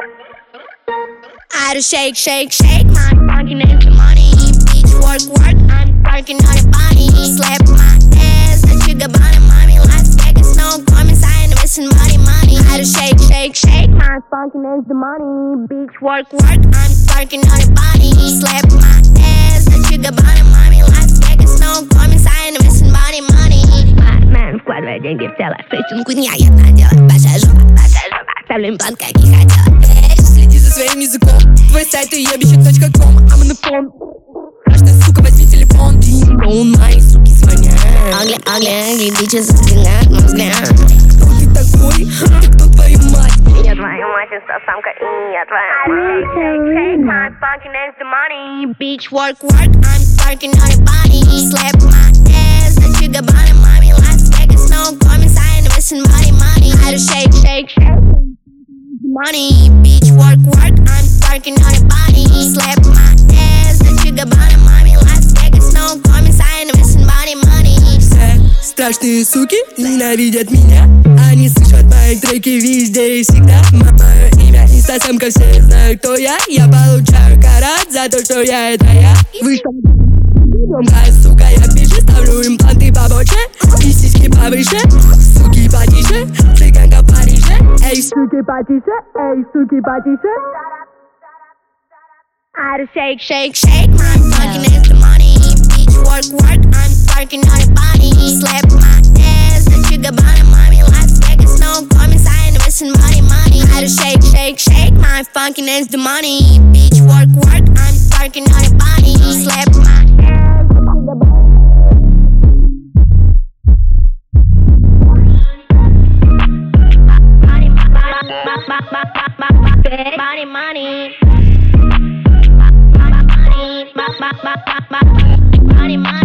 I do shake, shake, shake my funky into money. Bitch, work, work, I'm working on your body. Slap my ass, that sugar bottom, mommy. Las Vegas, no comments, I ain't missing money, money. I do shake, shake, shake my funky into money. Bitch, work, work, I'm working on your body. Slap my ass, that sugar bottom, mommy. Las Vegas, no comments, I ain't missing money, money. Man, вкладывая деньги в тело, причем куня одна дело. Большая жопа, ставлю имплант, как и хотела. Следи за своим языком. Твой сайт уебище.com. I'm на фон. Каждая сука, возьми телефон. Дин-дон, мои суки звонят. Ugly, ugly, bitches взгляд на взгляд. Кто ты такой? Ты кто, твою мать? Я твою мать, инстасамка, и я твоя мать. Shake my funky name's the money. Bitch, work, work, I'm working on your body. Slap my ass, that sugar bottom, mommy. Las Vegas, no comments, I ain't missing money, money. I do shake, shake, shake money, bitch, work, work, I'm working on your body. Slap my ass, that sugar bottom, mommy. Las Vegas, no comments, I ain't missing money, money. Все страшные суки ненавидят меня. Они слышат мои треки везде и всегда. Мое имя инстасамка, все знают, кто я. Я получаю карат за то, что я это я. Вы что? Громкая сука, я пишу, ставлю импланты побольше и сиськи повыше. Суки потише, цыганка в Париже. Эй, суки потише, эй, суки потише. I do shake, shake, shake my funky name's the money. Bitch, work, work, I'm working on your body. Slap my ass, that sugar bottom, mommy. Las Vegas, no comments, I ain't missing money, money. I do shake, shake, shake my funky name's the money. Bitch, work, work, I'm working on your body. Slap my ass, that sugar bottom. Money, money. Money, money.